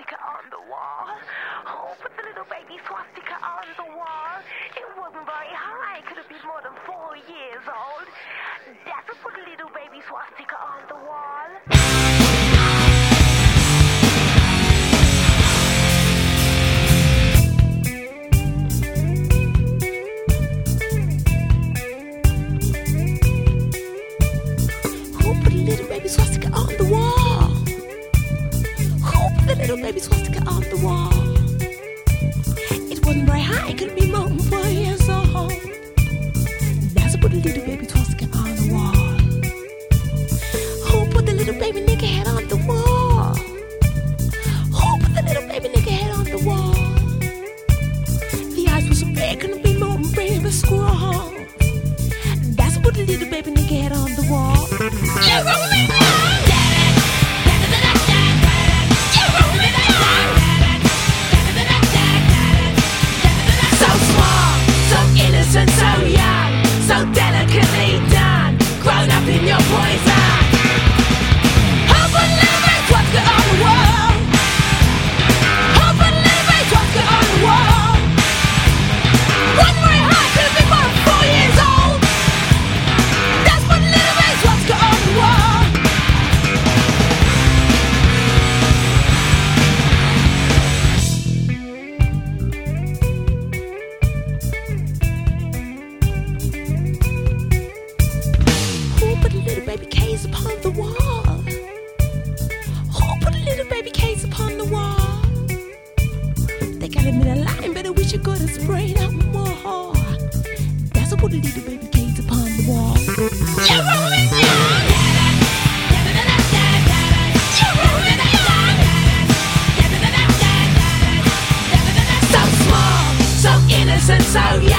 swastika on the wall. Oh, put the little baby swastika on the wall. It wasn't very high. It could have been more than 4 years old. Daddy put a little baby swastika on the wall. Swastika on the wall. Who put the little baby swastika on the wall? It wasn't very high, it could be more than 4 years old. That's put the little baby swastika on the wall. Who put the little baby nigga head on the wall? Who put the little baby nigga head on the wall? The eyes were so big, couldn't be more than baby squirrel. That's put the little baby nigga head on the wall. You roll me down. So small, so innocent, so young, so delicately done, grown up in your poison. Hope and living, what's got on the wall? Hope and living, what's got on the wall? One very high, could have been more than 4 years old. That's what little baby's what's got on the wall. Baby K's upon the wall. Who put a little baby K's upon the wall? They got him in a line, better we should go to spray out more. That's what put a little baby K's upon the wall. You rolling down. You rolling down. So small, so innocent, so young.